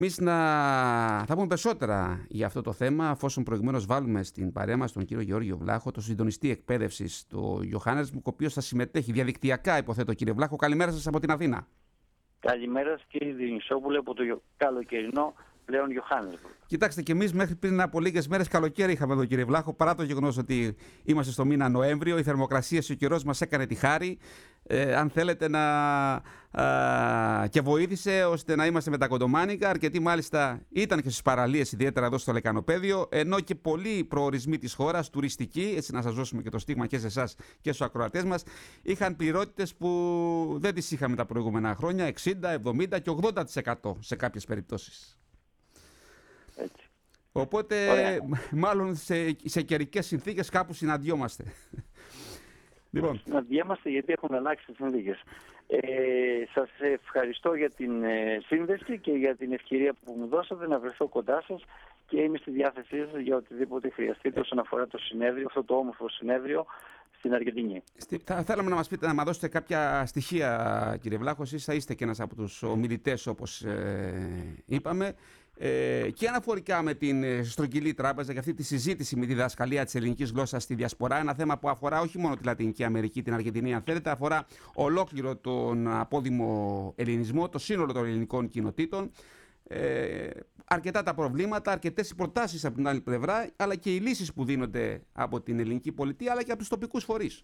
Εμείς θα πούμε περισσότερα για αυτό το θέμα, αφόσον προηγουμένως βάλουμε στην παρέα μας τον κύριο Γεώργιο Βλάχο, τον συντονιστή εκπαίδευσης του Johannesburg, ο οποίος θα συμμετέχει διαδικτυακά, υποθέτω, κύριε Βλάχο. Καλημέρα σας από την Αθήνα. Καλημέρα σας, κύριε Διονυσόπουλε, από το καλοκαιρινό πλέον Johannesburg. Κοιτάξτε, και εμείς μέχρι πριν από λίγες μέρες καλοκαίρι είχαμε εδώ, κύριε Βλάχο, παρά το γεγονός ότι είμαστε στο μήνα Νοέμβριο. Η θερμοκρασία και ο καιρός μας έκανε τη χάρη, αν θέλετε, και βοήθησε ώστε να είμαστε με τα κοντομάνικα. Αρκετοί μάλιστα ήταν και στις παραλίες, ιδιαίτερα εδώ στο Λεκανοπέδιο, ενώ και πολλοί προορισμοί της χώρας, τουριστικοί, έτσι να σας δώσουμε και το στίγμα και σε εσάς και στους ακροατές μας, είχαν πληρότητες που δεν τις είχαμε τα προηγούμενα χρόνια, 60, 70 και 80% σε κάποιες περιπτώσεις. Έτσι. Οπότε, μάλλον σε καιρικές συνθήκες κάπου συναντιόμαστε. Λοιπόν. Συναντιόμαστε γιατί έχουν αλλάξει τις συνθήκες. Σας ευχαριστώ για την σύνδεση και για την ευκαιρία που μου δώσατε να βρεθώ κοντά σας και είμαι στη διάθεσή σας για οτιδήποτε χρειαστείτε όσον αφορά το συνέδριο, αυτό το όμορφο συνέδριο στην Αργεντινή. Θα θέλαμε να μας πείτε, να μας δώσετε κάποια στοιχεία, κύριε Βλάχο. Εσείς θα είστε και ένας από τους ομιλητές, όπως είπαμε. Και αναφορικά με την Στρογγυλή Τράπεζα και αυτή τη συζήτηση με τη διδασκαλία της ελληνικής γλώσσας στη διασπορά, ένα θέμα που αφορά όχι μόνο τη Λατινική Αμερική, την Αργεντινή, αν θέλετε, αφορά ολόκληρο τον απόδημο ελληνισμό, το σύνολο των ελληνικών κοινοτήτων. Αρκετά τα προβλήματα, αρκετές οι προτάσεις από την άλλη πλευρά, αλλά και οι λύσεις που δίνονται από την ελληνική πολιτεία, αλλά και από τους τοπικούς φορείς.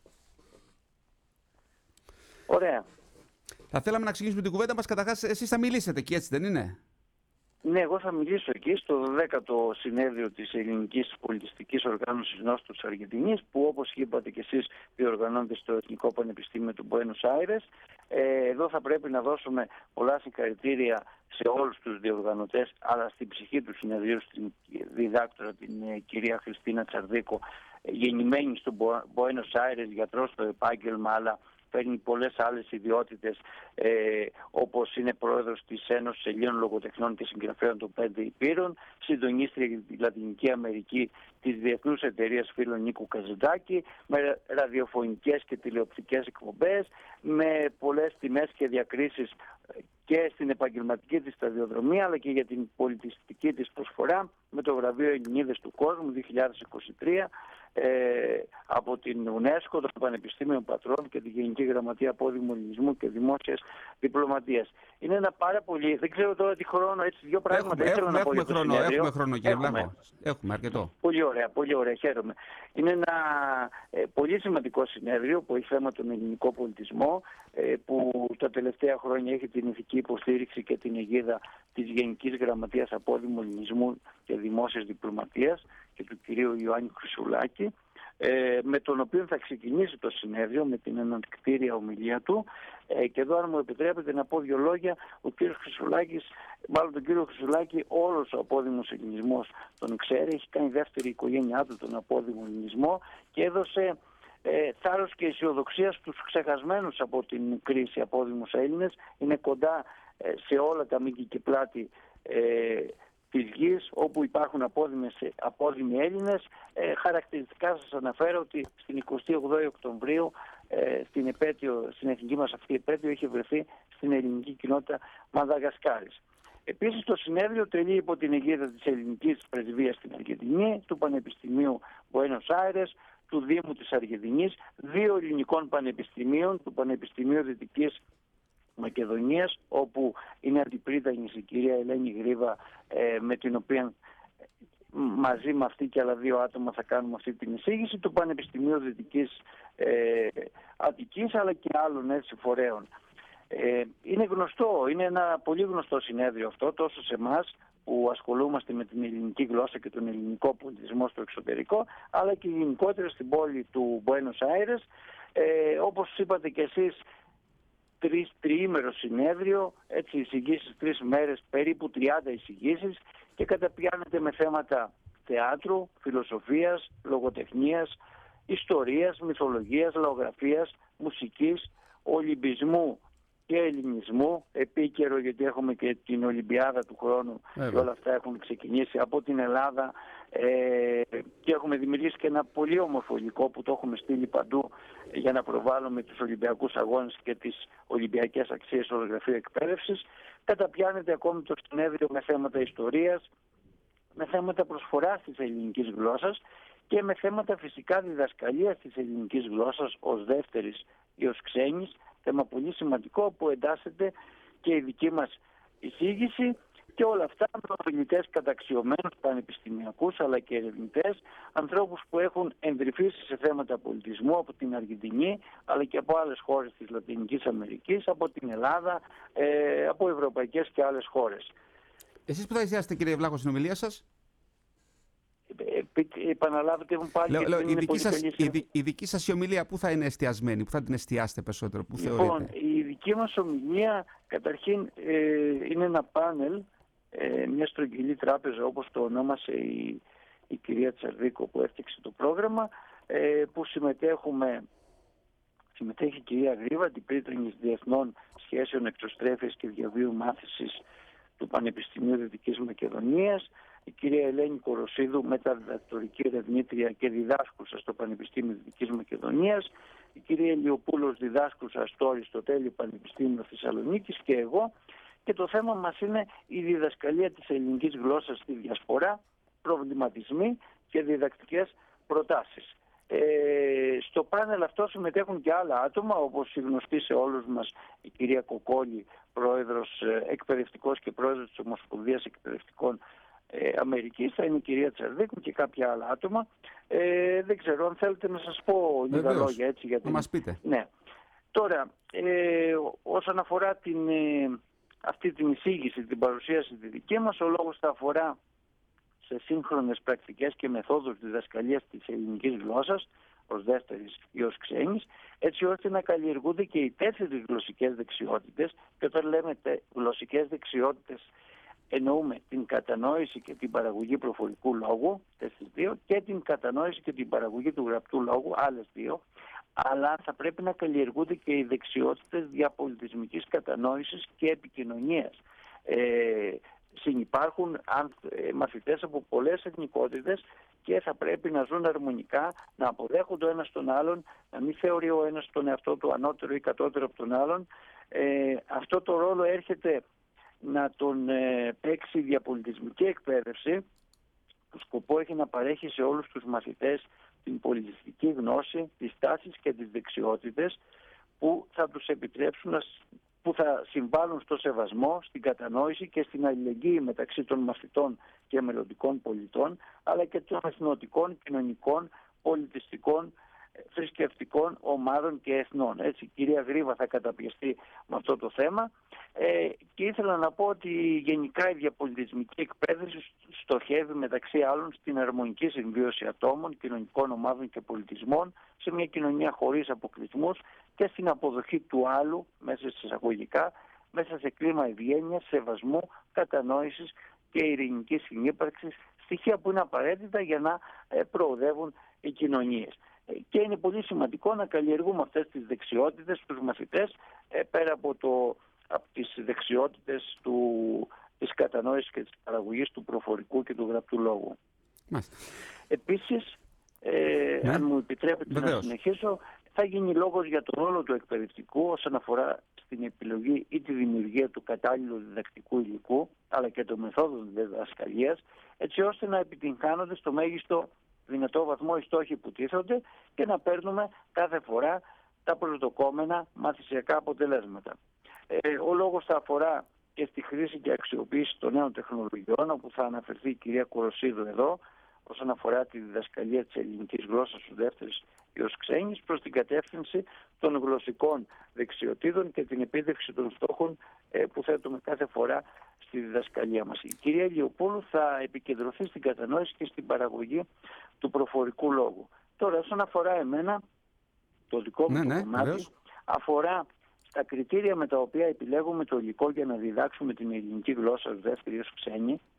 Ωραία. Θα θέλαμε να ξεκινήσουμε την κουβέντα μας. Καταρχάς, εσείς θα μιλήσετε εκεί, έτσι δεν είναι? Ναι, εγώ θα μιλήσω εκεί στο 10ο συνέδριο της Ελληνικής Πολιτιστικής Οργάνωσης Νόστου της Αργεντινής, που όπως είπατε και εσείς διοργανώνεται στο Εθνικό Πανεπιστήμιο του Μπουένος Άιρες. Εδώ θα πρέπει να δώσουμε πολλά συγχαρητήρια σε όλους τους διοργανωτές, αλλά στην ψυχή του συνεδρίου, στην διδάκτορα την κυρία Χριστίνα Τσαρδίκο, γεννημένη στο Μπουένος Άιρες, γιατρός στο επάγγελμα, αλλά παίρνει πολλές άλλες ιδιότητες, όπως είναι πρόεδρος της Ένωσης Ελλήνων Λογοτεχνών και Συγγραφέων των 5 Υπήρων, συντονίστρια για τη Λατινική Αμερική της Διεθνούς Εταιρείας Φίλων Νίκου Καζαντάκη, με ραδιοφωνικές και τηλεοπτικές εκπομπές, με πολλές τιμές και διακρίσεις και στην επαγγελματική της σταδιοδρομία, αλλά και για την πολιτιστική της προσφορά, με το βραβείο Ελληνίδες του Κόσμου 2023, από την UNESCO, το Πανεπιστήμιο Πατρών και τη Γενική Γραμματεία Απόδημου Ελληνισμού και Δημόσιας Διπλωματίας. Είναι ένα πάρα πολύ, δεν ξέρω τώρα τι χρόνο, έτσι δύο πράγματα ήθελα να πω για το συνέδριο. Έχουμε χρόνο, κύριε Βλάχο. Έχουμε αρκετό. Πολύ ωραία, χαίρομαι. Είναι ένα πολύ σημαντικό συνέδριο που έχει θέμα τον ελληνικό πολιτισμό, που τα τελευταία χρόνια έχει την ηθική υποστήριξη και την αιγίδα της Γενικής Γραμματείας Απόδημου Ελληνισμού και Δημόσιας Διπλωματίας και του κυρίου Ιωάννη Χρυσουλάκη, με τον οποίο θα ξεκινήσει το συνέδριο με την ανακτήρια ομιλία του. Και εδώ, αν μου επιτρέπετε να πω δύο λόγια, ο κύριος Χρυσουλάκης, μάλλον τον κύριο Χρυσουλάκη, όλος ο απόδημος ελληνισμός τον ξέρει, έχει κάνει δεύτερη οικογένειά του τον απόδημο ελληνισμό και έδωσε θάρρος και αισιοδοξία στους ξεχασμένους από την κρίση απόδημους Έλληνες. Είναι κοντά σε όλα τα μήκη και πλάτη της γης, όπου υπάρχουν απόδημοι Έλληνες. Χαρακτηριστικά σας αναφέρω ότι στην 28η Οκτωβρίου, στην εθνική μας αυτή επέτειο, είχε βρεθεί στην ελληνική κοινότητα Μαδαγασκάρης. Επίσης, το συνέδριο τελεί υπό την αιγίδα της ελληνικής πρεσβείας στην Αργεντινή, του Πανεπιστημίου Μπουένος Άιρες, του Δήμου της Αργεντινής, δύο ελληνικών πανεπιστημίων, του Πανεπιστημίου Δυτικής Μακεδονίας, όπου είναι αντιπρίτανης η κυρία Ελένη Γρήβα, με την οποία μαζί με αυτή και άλλα δύο άτομα θα κάνουμε αυτή την εισήγηση, του Πανεπιστημίου Δυτικής Αττικής, αλλά και άλλων έτσι φορέων. Είναι γνωστό, είναι ένα πολύ γνωστό συνέδριο αυτό, τόσο σε εμάς που ασχολούμαστε με την ελληνική γλώσσα και τον ελληνικό πολιτισμό στο εξωτερικό, αλλά και γενικότερα στην πόλη του Μπουένος Άιρες. Όπως είπατε και εσείς, τριήμερο συνέδριο, έτσι εισηγήσεις 3 μέρες, περίπου 30 εισηγήσεις, και καταπιάνεται με θέματα θεάτρου, φιλοσοφίας, λογοτεχνίας, ιστορίας, μυθολογίας, λαογραφίας, μουσικής, ολυμπισμού και ελληνισμού, επίκαιρο γιατί έχουμε και την Ολυμπιάδα του χρόνου και όλα αυτά έχουν ξεκινήσει από την Ελλάδα και έχουμε δημιουργήσει και ένα πολύ όμορφο υλικό που το έχουμε στείλει παντού για να προβάλλουμε τους Ολυμπιακούς Αγώνες και τις Ολυμπιακές αξίες στο Γραφείο Εκπαίδευσης. Καταπιάνεται ακόμη το συνέδριο με θέματα ιστορίας, με θέματα προσφοράς της ελληνικής γλώσσας και με θέματα φυσικά διδασκαλίας της ελληνικής γλώσσας ως δεύτερης ή ως ξένης, θέμα πολύ σημαντικό που εντάσσεται και η δική μας εισήγηση, και όλα αυτά με ομιλητές καταξιωμένους πανεπιστημιακούς αλλά και ερευνητές, ανθρώπους που έχουν εντρυφήσει σε θέματα πολιτισμού από την Αργεντινή αλλά και από άλλες χώρες της Λατινικής Αμερικής, από την Ελλάδα, από ευρωπαϊκές και άλλες χώρες. Εσείς που θα εστιάσετε, κύριε Βλάχο, στην ομιλία σας? Επαναλάβετε μου πάλι. Η δική σας η ομιλία πού θα είναι εστιασμένη, πού θα την εστιάσετε περισσότερο, πού λοιπόν, θεωρείτε? Η δική μας ομιλία καταρχήν είναι ένα πάνελ, μια στρογγυλή τράπεζα όπως το ονόμασε η κυρία Τσαρδίκο που έφτιαξε το πρόγραμμα, που συμμετέχει η κυρία Γρίβα, αντιπρίτρινης Διεθνών Σχέσεων Εκτοστρέφειας και Διαβίου Μάθησης του Πανεπιστημίου Δυτικής Μακεδονίας, η κυρία Ελένη Κοροσίδου, μεταδιδακτορική ερευνήτρια και διδάσκουσα στο Πανεπιστήμιο Δυτικής Μακεδονίας, η κυρία Ελιοπούλος, διδάσκουσα στο Αριστοτέλειο Πανεπιστήμιο Θεσσαλονίκης, και εγώ. Και το θέμα μας είναι η διδασκαλία της ελληνικής γλώσσας στη διασπορά, προβληματισμοί και διδακτικές προτάσεις. Στο πάνελ αυτό συμμετέχουν και άλλα άτομα, όπως η γνωστή σε όλους μας η κυρία Κοκόλη, πρόεδρος εκπαιδευτικός και πρόεδρος της Ομοσπονδίας Εκπαιδευτικών Αμερικής, θα είναι η κυρία Τσαρδίκου και κάποια άλλα άτομα. Δεν ξέρω αν θέλετε να σας πω λίγα λόγια έτσι για να μας πείτε. Ναι. Τώρα, όσον αφορά αυτή την εισήγηση, την παρουσίαση τη δική μας, ο λόγος θα αφορά σε σύγχρονες πρακτικές και μεθόδους διδασκαλίας της ελληνικής γλώσσας ως δεύτερης ή ως ξένης, έτσι ώστε να καλλιεργούνται και οι 4 γλωσσικές δεξιότητες. Και όταν λέμε γλωσσικές δεξιότητες εννοούμε την κατανόηση και την παραγωγή προφορικού λόγου, τις 2, και την κατανόηση και την παραγωγή του γραπτού λόγου, άλλες 2, αλλά θα πρέπει να καλλιεργούνται και οι δεξιότητες διαπολιτισμικής κατανόησης και επικοινωνίας. Συνυπάρχουν μαθητές από πολλές εθνικότητες και θα πρέπει να ζουν αρμονικά, να αποδέχονται ο ένας τον άλλον, να μην θεωρεί ο ένας τον εαυτό του ανώτερο ή κατώτερο από τον άλλον. Αυτό το ρόλο έρχεται να τον παίξει η διαπολιτισμική εκπαίδευση, που σκοπό έχει να παρέχει σε όλους τους μαθητές την πολιτιστική γνώση, τις τάσεις και τις δεξιότητες που θα τους επιτρέψουν που θα συμβάλλουν στο σεβασμό, στην κατανόηση και στην αλληλεγγύη μεταξύ των μαθητών και μελλοντικών πολιτών, αλλά και των εθνοτικών, κοινωνικών, πολιτιστικών, θρησκευτικών ομάδων και εθνών. Έτσι, η κυρία Γρίβα θα καταπιεστεί με αυτό το θέμα. Και ήθελα να πω ότι γενικά η διαπολιτισμική εκπαίδευση στοχεύει μεταξύ άλλων στην αρμονική συμβίωση ατόμων, κοινωνικών ομάδων και πολιτισμών σε μια κοινωνία χωρίς αποκλεισμούς και στην αποδοχή του άλλου, μέσα σε εισαγωγικά, μέσα σε κλίμα ευγένειας, σεβασμού, κατανόησης και ειρηνικής συνύπαρξης, στοιχεία που είναι απαραίτητα για να προοδεύουν οι κοινωνίες. Και είναι πολύ σημαντικό να καλλιεργούμε αυτές τις δεξιότητες στους μαθητές, πέρα από τις δεξιότητες της κατανόησης και της παραγωγής του προφορικού και του γραπτού λόγου. Επίσης, αν μου επιτρέπετε να συνεχίσω, θα γίνει λόγος για τον ρόλο του εκπαιδευτικού όσον αφορά στην επιλογή ή τη δημιουργία του κατάλληλου διδακτικού υλικού, αλλά και των μεθόδων διδασκαλίας, έτσι ώστε να επιτυγχάνονται στο μέγιστο δυνατό βαθμό οι στόχοι που τίθονται και να παίρνουμε κάθε φορά τα προσδοκόμενα μαθησιακά αποτελέσματα. Ο λόγος θα αφορά και στη χρήση και αξιοποίηση των νέων τεχνολογιών, όπου θα αναφερθεί η κυρία Κοροσίδου εδώ, όσον αφορά τη διδασκαλία της ελληνικής γλώσσας στους δεύτερης ή ως ξένης, προς την κατεύθυνση των γλωσσικών δεξιοτήτων και την επίτευξη των στόχων που θέτουμε κάθε φορά στη διδασκαλία μας. Η κυρία Ηλιοπούλου θα επικεντρωθεί στην κατανόηση και στην παραγωγή του προφορικού λόγου. Τώρα, όσον αφορά εμένα, το δικό μου κομμάτι αφορά στα κριτήρια με τα οποία επιλέγουμε το υλικό για να διδάξουμε την ελληνική γλώσσα ως δεύτερη ως ξένη,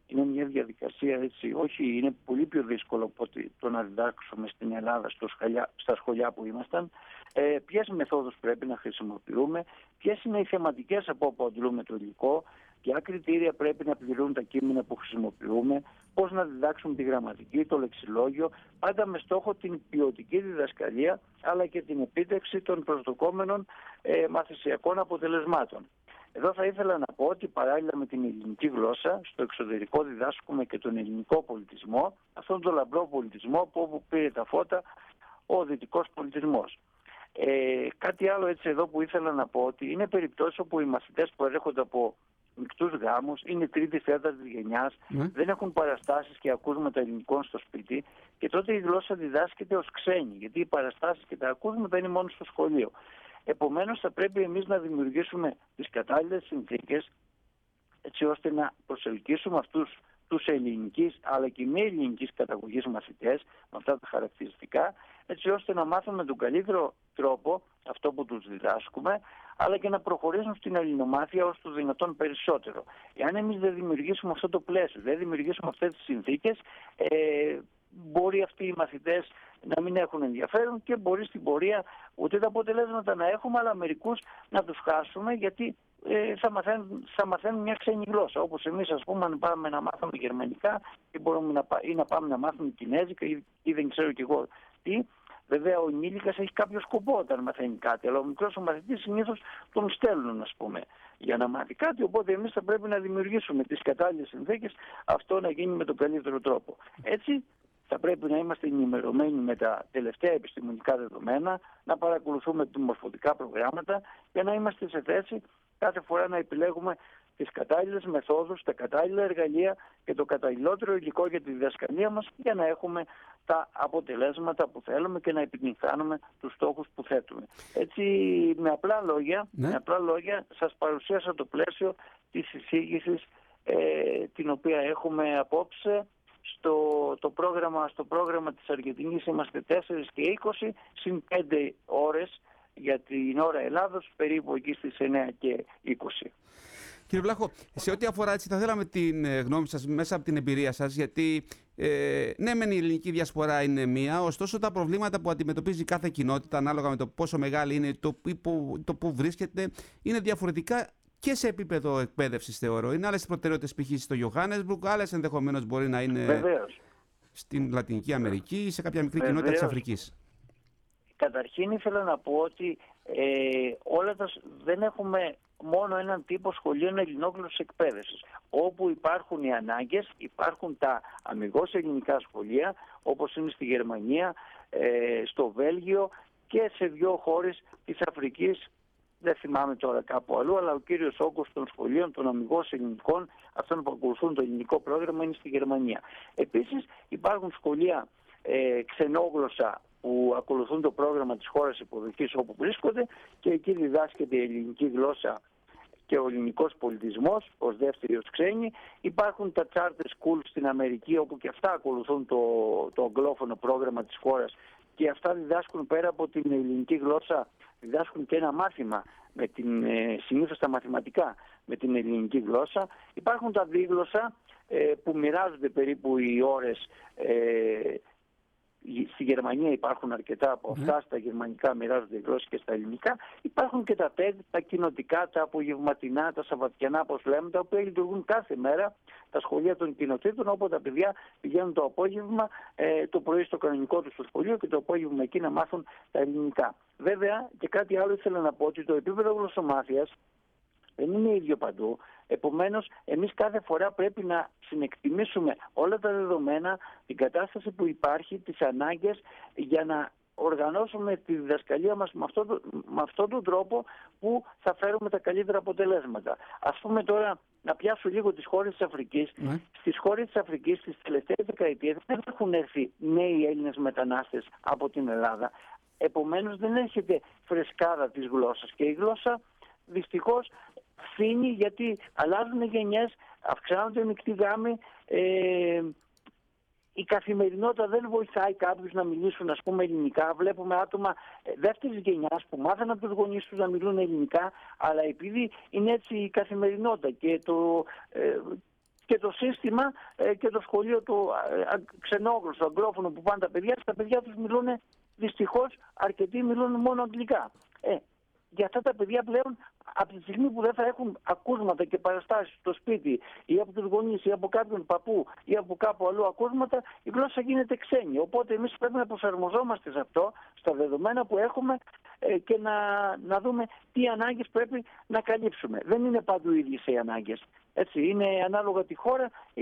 Είναι μια διαδικασία, έτσι, όχι, είναι πολύ πιο δύσκολο από το να διδάξουμε στην Ελλάδα στα σχολιά που ήμασταν. Ποιες μεθόδους πρέπει να χρησιμοποιούμε, ποιες είναι οι θεματικές από όπου αντλούμε το υλικό, ποια κριτήρια πρέπει να πληρούν τα κείμενα που χρησιμοποιούμε, πώς να διδάξουμε τη γραμματική, το λεξιλόγιο, πάντα με στόχο την ποιοτική διδασκαλία αλλά και την επίτευξη των προσδοκόμενων μαθησιακών αποτελεσμάτων. Εδώ θα ήθελα να πω ότι παράλληλα με την ελληνική γλώσσα, στο εξωτερικό διδάσκουμε και τον ελληνικό πολιτισμό, αυτόν τον λαμπρό πολιτισμό από όπου πήρε τα φώτα ο δυτικός πολιτισμός. Κάτι άλλο έτσι εδώ που ήθελα να πω, ότι είναι περιπτώσεις όπου οι μαθητές που έρχονται από μεικτούς γάμους, είναι τρίτης, τέταρτης γενιάς, δεν έχουν παραστάσεις και ακούσματα ελληνικών στο σπίτι και τότε η γλώσσα διδάσκεται ως ξένη, γιατί οι παραστάσεις και τα ακούσματα είναι μόνο στο σχολείο. Επομένως θα πρέπει εμείς να δημιουργήσουμε τις κατάλληλες συνθήκες έτσι ώστε να προσελκύσουμε αυτούς τους ελληνικής αλλά και μη ελληνικής καταγωγής μαθητές με αυτά τα χαρακτηριστικά, έτσι ώστε να μάθουν με τον καλύτερο τρόπο αυτό που τους διδάσκουμε, αλλά και να προχωρήσουν στην ελληνομάθεια όσο το δυνατόν περισσότερο. Εάν εμείς δεν δημιουργήσουμε αυτό το πλαίσιο, δεν δημιουργήσουμε αυτές τις συνθήκες, μπορεί αυτοί οι μαθητές να μην έχουν ενδιαφέρον και μπορεί στην πορεία ούτε τα αποτελέσματα να έχουμε, αλλά μερικούς να τους χάσουμε, γιατί θα μαθαίνουν μια ξένη γλώσσα. Όπως εμείς, ας πούμε, αν πάμε να μάθουμε γερμανικά ή να πάμε να μάθουμε κινέζικα ή δεν ξέρω κι εγώ τι. Βέβαια, ο ενήλικας έχει κάποιο σκοπό όταν μαθαίνει κάτι, αλλά ο μικρός ο μαθητής συνήθως τον στέλνουν, ας πούμε, για να μάθει κάτι. Οπότε εμείς θα πρέπει να δημιουργήσουμε τις κατάλληλες συνθήκες αυτό να γίνει με τον καλύτερο τρόπο. Έτσι, θα πρέπει να είμαστε ενημερωμένοι με τα τελευταία επιστημονικά δεδομένα, να παρακολουθούμε μορφωτικά προγράμματα και να είμαστε σε θέση κάθε φορά να επιλέγουμε τις κατάλληλες μεθόδους, τα κατάλληλα εργαλεία και το καταλληλότερο υλικό για τη διδασκαλία μας για να έχουμε τα αποτελέσματα που θέλουμε και να επιτυγχάνουμε τους στόχους που θέτουμε. Έτσι, με απλά λόγια σας παρουσίασα το πλαίσιο της εισήγησης την οποία έχουμε απόψε. Στο πρόγραμμα της Αργεντινής είμαστε 4 και 20 συν 5 ώρες για την ώρα Ελλάδος, περίπου εκεί στις 9 και 20. Κύριε Βλάχο, σε ό,τι αφορά, έτσι, θα θέλαμε την γνώμη σας μέσα από την εμπειρία σας, γιατί ναι, μεν η ελληνική διασπορά είναι μία, ωστόσο τα προβλήματα που αντιμετωπίζει κάθε κοινότητα, ανάλογα με το πόσο μεγάλη είναι, το που βρίσκεται, είναι διαφορετικά και σε επίπεδο εκπαίδευσης, θεωρώ. Είναι άλλες προτεραιότητες π.χ. στο Johannesburg, άλλες ενδεχομένως μπορεί να είναι Βεβαίως. Στην Λατινική Αμερική ή σε κάποια μικρή κοινότητα της Αφρικής. Καταρχήν ήθελα να πω ότι δεν έχουμε μόνο έναν τύπο σχολείων ελληνόγλωσσης εκπαίδευσης. Όπου υπάρχουν οι ανάγκες, υπάρχουν τα αμιγώς ελληνικά σχολεία, όπως είναι στη Γερμανία, στο Βέλγιο και σε 2 χώρες της Αφρικής. Δεν θυμάμαι τώρα κάπου αλλού, αλλά ο κύριος όγκος των σχολείων των αμιγώς ελληνικών, αυτών που ακολουθούν το ελληνικό πρόγραμμα, είναι στη Γερμανία. Επίσης υπάρχουν σχολεία ξενόγλωσσα που ακολουθούν το πρόγραμμα της χώρας υποδοχής όπου βρίσκονται και εκεί διδάσκεται η ελληνική γλώσσα και ο ελληνικός πολιτισμός ως δεύτερη ως ξένη. Υπάρχουν τα charter schools στην Αμερική όπου και αυτά ακολουθούν το αγγλόφωνο πρόγραμμα της χώρας και αυτά διδάσκουν πέρα από την ελληνική γλώσσα, διδάσκουν και ένα μάθημα συνήθως τα μαθηματικά με την ελληνική γλώσσα. Υπάρχουν τα δίγλωσσα που μοιράζονται περίπου οι ώρες. Στη Γερμανία υπάρχουν αρκετά από αυτά, στα γερμανικά μοιράζονται οι γλώσσες και στα ελληνικά. Υπάρχουν και τα TED, τα κοινοτικά, τα απογευματινά, τα σαββατιανά, όπως λέμε, τα οποία λειτουργούν κάθε μέρα, τα σχολεία των κοινοτήτων, όπου τα παιδιά πηγαίνουν το απόγευμα, το πρωί στο κανονικό του στο σχολείο και το απόγευμα εκεί να μάθουν τα ελληνικά. Βέβαια, και κάτι άλλο ήθελα να πω, ότι το επίπεδο γλωσσομάθειας δεν είναι ίδιο παντού. Επομένως, εμείς κάθε φορά πρέπει να συνεκτιμήσουμε όλα τα δεδομένα, την κατάσταση που υπάρχει, τις ανάγκες, για να οργανώσουμε τη διδασκαλία μας με αυτόν τον τρόπο που θα φέρουμε τα καλύτερα αποτελέσματα. Ας πούμε τώρα, να πιάσω λίγο τις χώρες της Αφρικής. Στις χώρες της Αφρικής, στις τελευταίες δεκαετίες, δεν έχουν έρθει νέοι Έλληνες μετανάστες από την Ελλάδα. Επομένως, δεν έρχεται φρεσκάδα της γλώσσας και η γλώσσα δυστυχώς φύνει, γιατί αλλάζουν γενιές, αυξάνονται οι μεικτοί γάμοι, η καθημερινότητα δεν βοηθάει κάποιους να μιλήσουν, ας πούμε, ελληνικά. Βλέπουμε άτομα δεύτερης γενιάς που μάθαν από τους γονείς τους να μιλούν ελληνικά, αλλά επειδή είναι έτσι η καθημερινότητα και και το σύστημα και το σχολείο του ξενόγλωσσου, αγγλόφωνο που πάνε τα παιδιά τους μιλούν, δυστυχώς αρκετοί μιλούν μόνο αγγλικά. Για αυτά τα παιδιά πλέον, από τη στιγμή που δεν θα έχουν ακούσματα και παραστάσεις στο σπίτι ή από τους γονείς ή από κάποιον παππού ή από κάπου αλλού ακούσματα, η γλώσσα γίνεται ξένη. Οπότε εμείς πρέπει να προσαρμοζόμαστε σε αυτό, στα δεδομένα που έχουμε και να δούμε τι ανάγκες πρέπει να καλύψουμε. Δεν είναι παντού ίδιες οι ανάγκες. Έτσι, είναι ανάλογα τη χώρα ή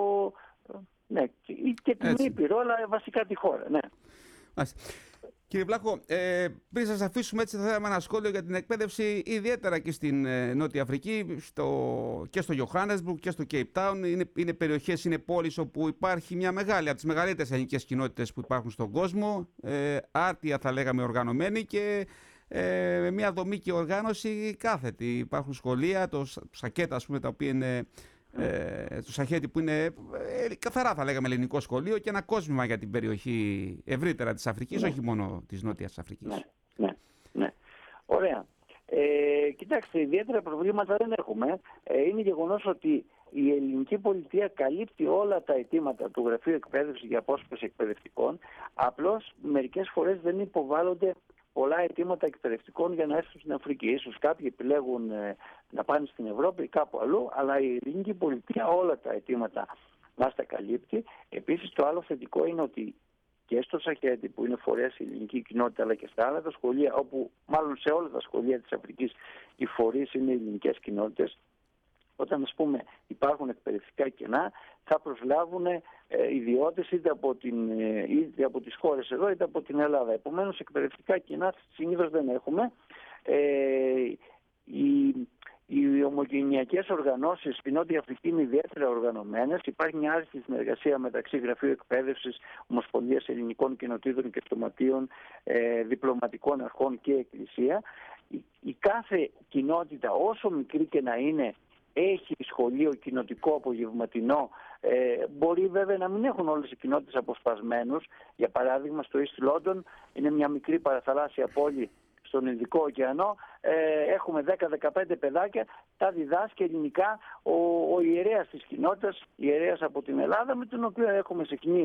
και την Ήπειρο, αλλά βασικά τη χώρα. Ναι. Κύριε Βλάχο, πριν σας αφήσουμε, έτσι θα θέλαμε ένα σχόλιο για την εκπαίδευση, ιδιαίτερα και στην Νότια Αφρική, και στο Johannesburg και στο Cape Town. Είναι περιοχές, είναι πόλεις όπου υπάρχει μια μεγάλη, από τις μεγαλύτερες ελληνικές κοινότητες που υπάρχουν στον κόσμο, άρτια θα λέγαμε οργανωμένη και μια δομή και οργάνωση κάθετη. Υπάρχουν σχολεία, το Σακέτα, ας πούμε, τα οποία είναι... το Σαχέτη, που είναι καθαρά θα λέγαμε ελληνικό σχολείο και ένα κόσμημα για την περιοχή ευρύτερα της Αφρικής, όχι μόνο της Νότιας Αφρικής. Ναι. Ωραία. Κοιτάξτε, ιδιαίτερα προβλήματα δεν έχουμε. Είναι γεγονός ότι η ελληνική πολιτεία καλύπτει όλα τα αιτήματα του Γραφείου Εκπαίδευσης για απόσπαση εκπαιδευτικών. Απλώς μερικές φορές δεν υποβάλλονται πολλά αιτήματα εκπαιδευτικών για να έρθουν στην Αφρική. Ίσως κάποιοι επιλέγουν να πάνε στην Ευρώπη ή κάπου αλλού, αλλά η ελληνική πολιτεία όλα τα αιτήματα μας τα καλύπτει. Επίσης, το άλλο θετικό είναι ότι και στο Σαχέτη, που είναι φορέας η ελληνική κοινότητα, αλλά και στα άλλα τα σχολεία, όπου μάλλον σε όλα τα σχολεία της Αφρικής οι φορείς είναι ελληνικές κοινότητες, όταν, ας πούμε, υπάρχουν εκπαιδευτικά κενά, θα προσλάβουν ιδιώτες είτε από τις χώρες εδώ είτε από την Ελλάδα. Επομένως, εκπαιδευτικά κενά συνήθως δεν έχουμε. Οι ομογενειακές οργανώσεις στην Νότια Αφρική είναι ιδιαίτερα οργανωμένες. Υπάρχει μια άριστη συνεργασία μεταξύ Γραφείου Εκπαίδευσης, Ομοσπονδίας Ελληνικών Κοινοτήτων και Σωματείων, διπλωματικών αρχών και εκκλησία. Η κάθε κοινότητα, όσο μικρή και να είναι, έχει σχολείο κοινοτικό απογευματινό. Μπορεί βέβαια να μην έχουν όλες οι κοινότητες αποσπασμένους. Για παράδειγμα, στο East London είναι μια μικρή παραθαλάσσια πόλη στον Ινδικό ωκεανό. Έχουμε 10-15 παιδάκια, τα διδάσκει ελληνικά ο ιερέας της κοινότητας, ιερέας από την Ελλάδα, με τον οποίο έχουμε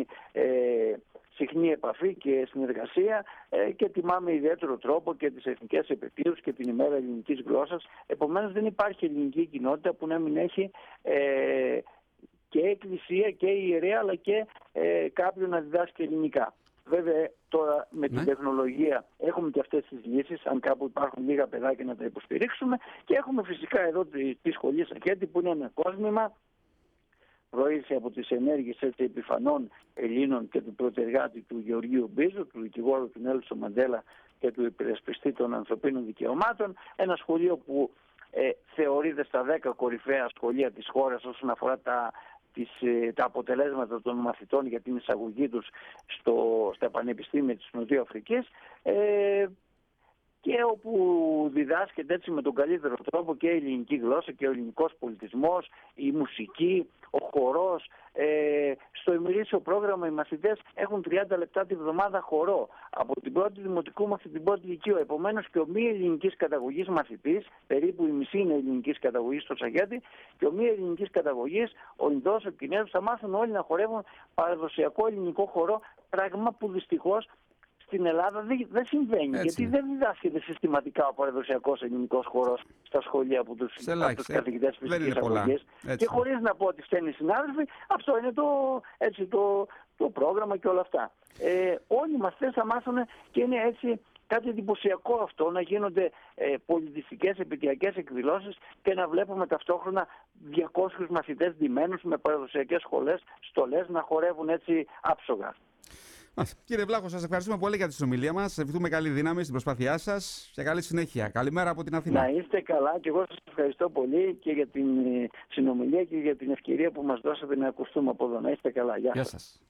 συχνή επαφή και συνεργασία και τιμάμε ιδιαίτερο τρόπο και τις εθνικές επαιτίους και την ημέρα ελληνικής γλώσσας. Επομένως, δεν υπάρχει ελληνική κοινότητα που να μην έχει και εκκλησία και ιερέα, αλλά και κάποιον να διδάσκει ελληνικά. Βέβαια, τώρα με την τεχνολογία έχουμε και αυτές τις λύσεις, αν κάπου υπάρχουν λίγα παιδάκια να τα υποστηρίξουμε, και έχουμε φυσικά εδώ τη σχολή Σαχέτη, που είναι ένα κόσμημα, προήλθε από τις ενέργειες επιφανών Ελλήνων και του πρωτεργάτη του Γεωργίου Μπίζου, του δικηγόρου του Νέλσον Μαντέλα και του υπερασπιστή των ανθρωπίνων δικαιωμάτων. Ένα σχολείο που θεωρείται στα 10 κορυφαία σχολεία της χώρας όσον αφορά τα αποτελέσματα των μαθητών για την εισαγωγή τους στα πανεπιστήμια της Νοτιού Αφρικής, και όπου διδάσκεται έτσι με τον καλύτερο τρόπο και η ελληνική γλώσσα και ο ελληνικός πολιτισμός, η μουσική, ο χορός. Στο ημερήσιο πρόγραμμα οι μαθητές έχουν 30 λεπτά τη βδομάδα χορό, από την πρώτη δημοτικού μέχρι την πρώτη λυκείου. Επομένως, και ο μη ελληνικής καταγωγής μαθητής, περίπου η μισή είναι ελληνικής καταγωγής στο Σαχέτη, και ο μη ελληνικής καταγωγής, ο Ινδός, ο Κινέζος, θα μάθουν όλοι να χορεύουν παραδοσιακό ελληνικό χορό, πράγμα που δυστυχώς στην Ελλάδα δεν συμβαίνει. Έτσι. Γιατί δεν διδάσκεται συστηματικά ο παραδοσιακός ελληνικός χορός στα σχολεία από τους καθηγητές φυσικής αγωγής. Και χωρίς να πω ότι φταίνουν οι συνάδελφοι, αυτό είναι το πρόγραμμα και όλα αυτά. Όλοι οι μαθητές θα μάθουν, και είναι έτσι κάτι εντυπωσιακό αυτό, να γίνονται πολιτιστικές επαιτειακές εκδηλώσεις και να βλέπουμε ταυτόχρονα 200 μαθητές ντυμένους με παραδοσιακές στολές να χορεύουν έτσι άψογα. Κύριε Βλάχο, σας ευχαριστούμε πολύ για τη συνομιλία μας. Ευχηθούμε καλή δύναμη στην προσπάθειά σας και καλή συνέχεια. Καλημέρα από την Αθήνα. Να είστε καλά, και εγώ σας ευχαριστώ πολύ και για την συνομιλία και για την ευκαιρία που μας δώσατε να ακουστούμε από εδώ. Να είστε καλά. Γεια σας.